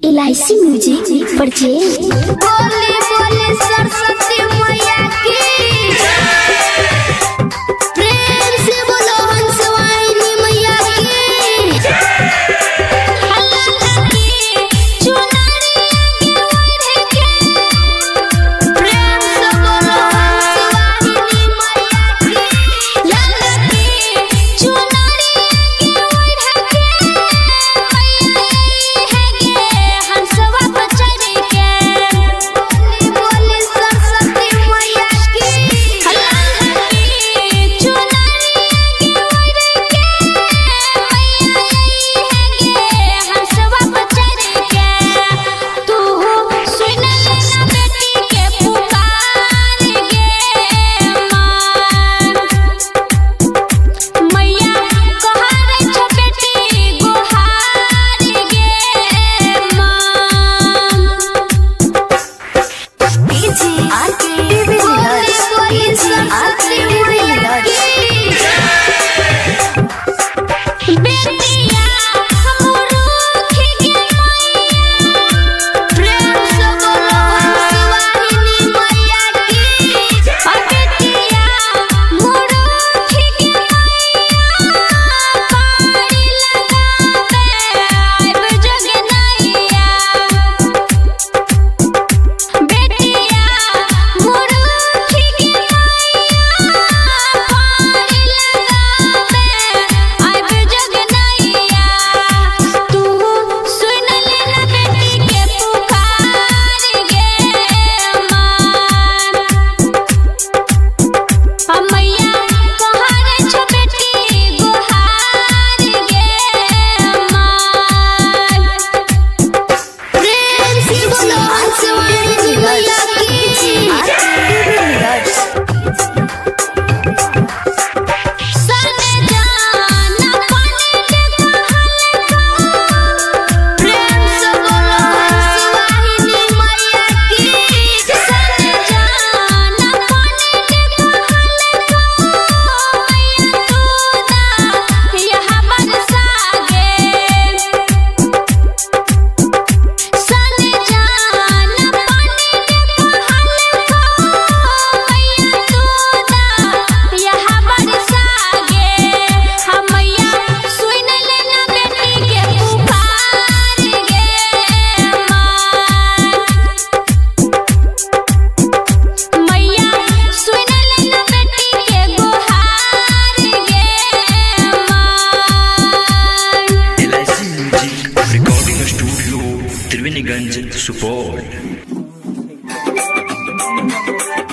LIC music purchase. बोले बोले सरस्वती मैया की प्रेम से बोलो हंसवाहिनी मैया की अल्लाह की चुनरी ओढ़ के प्रेम से बोलो हंसवाहिनी मैया की अल्लाह की चुनरी ओढ़ के हंसवा बचरी के बोले सरस्वती मैया की अल्लाह की चुनरी ओढ़ के हंसवा बचरी के तू सुन लेना बेटी के पुकार गे मैया कहारे छ बेटी गुहार गे DJ RK TV leaders. DJ RK TV leaders. बेटिया हमरो खिगे मैया प्रेम से बोलो हंसवाहिनी मैया की बेटिया हमरो खिगे मैया पारी लगावे आइब जग नैया बेटिया हमरो खिगे मैया पारी लगावे आइब जग नैया तू सुन लेना बेटी के पुकार गे मैया कहारे छ बेटी गुहार गे प्रेम से बोलो हंसवाहिनी मैया की सने जाना पंडित कहल प्रेम से बोलो हंसवाहिनी मैया की सने जाना पंडित कहल मैया तू ना यहाँ बरसा गे सने जाना पंडित कहल मैया तू ना यहाँ बरसा गे मैया सुन लेना बेटी के पुकार गे मैया सुन लेना बेटी के गुहार गे LIC music recording studio Triveniganj Supaul.